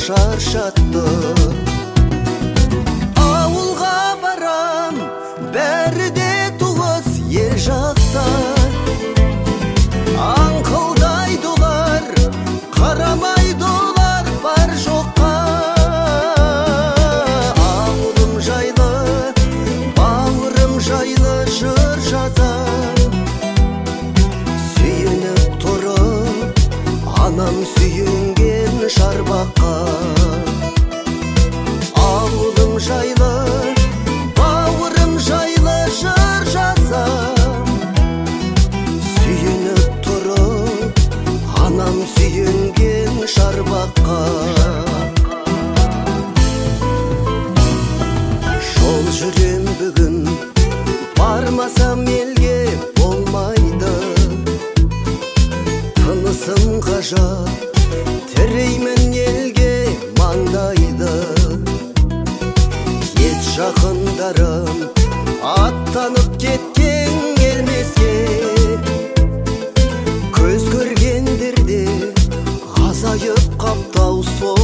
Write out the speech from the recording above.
шаршатты. Ауылға барам, бәрі де туыс ел жақта. Аңқылдайдылар, қарамайдылар бар жоққа. Ауылым жайлы, бауырым жайлы жыр жазам. Сүйініп тұрып, анам сүйінген шарбаққа. Ауылым жайлы, бауырым жайлы жыр жазам. Сүйініп тұрып, анам сүйінген шарбаққа. Жол жүрем бүгін, бармасам елге болмайды. Тынысым ғажап, тіреймін елге маңдайды. Ет жақындарым, аттанып кеткен келмеске. Көз көргендерде азайып қаптау сол